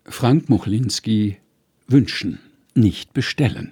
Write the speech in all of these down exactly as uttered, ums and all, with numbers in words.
Frank Muchlinski: Wünschen, nicht bestellen.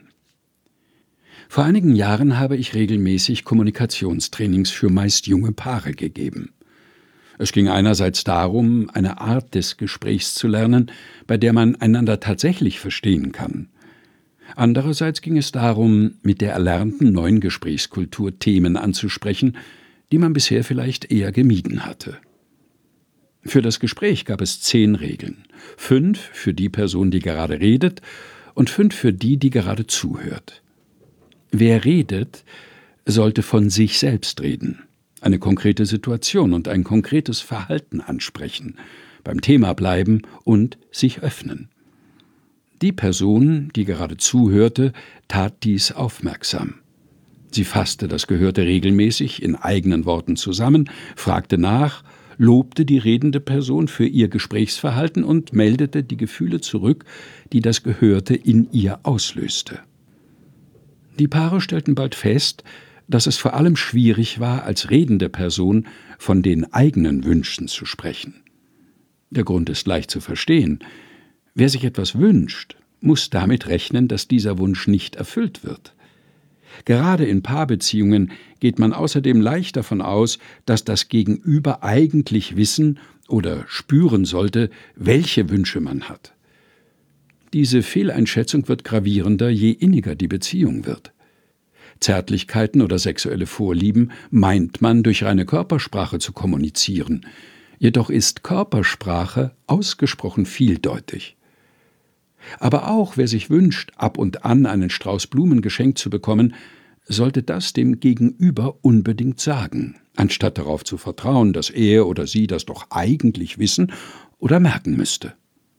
Vor einigen Jahren habe ich regelmäßig Kommunikationstrainings für meist junge Paare gegeben. Es ging einerseits darum, eine Art des Gesprächs zu lernen, bei der man einander tatsächlich verstehen kann. Andererseits ging es darum, mit der erlernten neuen Gesprächskultur Themen anzusprechen, die man bisher vielleicht eher gemieden hatte. Für das Gespräch gab es zehn Regeln. Fünf für die Person, die gerade redet, und fünf für die, die gerade zuhört. Wer redet, sollte von sich selbst reden, eine konkrete Situation und ein konkretes Verhalten ansprechen, beim Thema bleiben und sich öffnen. Die Person, die gerade zuhörte, tat dies aufmerksam. Sie fasste das Gehörte regelmäßig in eigenen Worten zusammen, fragte nach, lobte die redende Person für ihr Gesprächsverhalten und meldete die Gefühle zurück, die das Gehörte in ihr auslöste. Die Paare stellten bald fest, dass es vor allem schwierig war, als redende Person von den eigenen Wünschen zu sprechen. Der Grund ist leicht zu verstehen. Wer sich etwas wünscht, muss damit rechnen, dass dieser Wunsch nicht erfüllt wird. Gerade in Paarbeziehungen geht man außerdem leicht davon aus, dass das Gegenüber eigentlich wissen oder spüren sollte, welche Wünsche man hat. Diese Fehleinschätzung wird gravierender, je inniger die Beziehung wird. Zärtlichkeiten oder sexuelle Vorlieben meint man, durch reine Körpersprache zu kommunizieren. Jedoch ist Körpersprache ausgesprochen vieldeutig. Aber auch wer sich wünscht, ab und an einen Strauß Blumen geschenkt zu bekommen, sollte das dem Gegenüber unbedingt sagen, anstatt darauf zu vertrauen, dass er oder sie das doch eigentlich wissen oder merken müsste.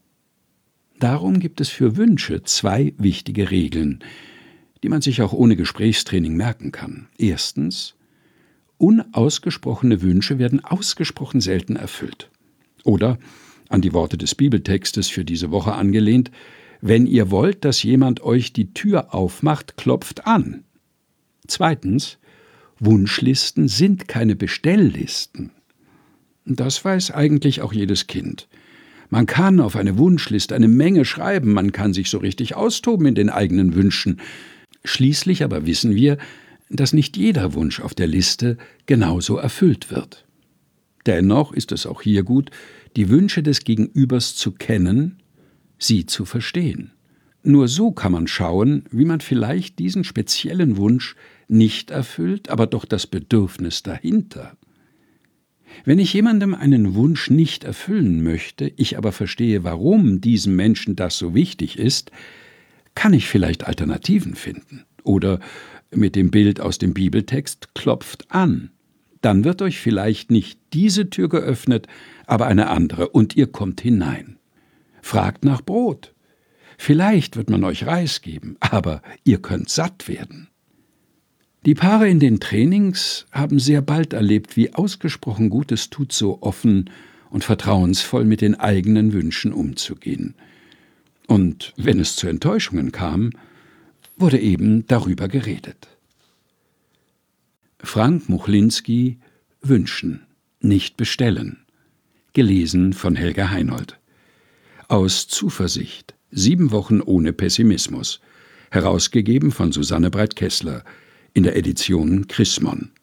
Darum gibt es für Wünsche zwei wichtige Regeln, die man sich auch ohne Gesprächstraining merken kann. Erstens: Unausgesprochene Wünsche werden ausgesprochen selten erfüllt. Oder, an die Worte des Bibeltextes für diese Woche angelehnt: Wenn ihr wollt, dass jemand euch die Tür aufmacht, klopft an. Zweitens: Wunschlisten sind keine Bestelllisten. Das weiß eigentlich auch jedes Kind. Man kann auf eine Wunschliste eine Menge schreiben, man kann sich so richtig austoben in den eigenen Wünschen. Schließlich aber wissen wir, dass nicht jeder Wunsch auf der Liste genauso erfüllt wird. Dennoch ist es auch hier gut, die Wünsche des Gegenübers zu kennen, sie zu verstehen. Nur so kann man schauen, wie man vielleicht diesen speziellen Wunsch nicht erfüllt, aber doch das Bedürfnis dahinter. Wenn ich jemandem einen Wunsch nicht erfüllen möchte, ich aber verstehe, warum diesem Menschen das so wichtig ist, kann ich vielleicht Alternativen finden. Oder mit dem Bild aus dem Bibeltext: klopft an. Dann wird euch vielleicht nicht diese Tür geöffnet, aber eine andere, und ihr kommt hinein. Fragt nach Brot. Vielleicht wird man euch Reis geben, aber ihr könnt satt werden. Die Paare in den Trainings haben sehr bald erlebt, wie ausgesprochen gut es tut, so offen und vertrauensvoll mit den eigenen Wünschen umzugehen. Und wenn es zu Enttäuschungen kam, wurde eben darüber geredet. Frank Muchlinski: Wünschen, nicht bestellen. Gelesen von Helga Heinold. Aus Zuversicht. Sieben Wochen ohne Pessimismus. Herausgegeben von Susanne Breit-Kessler in der Edition Chrismon.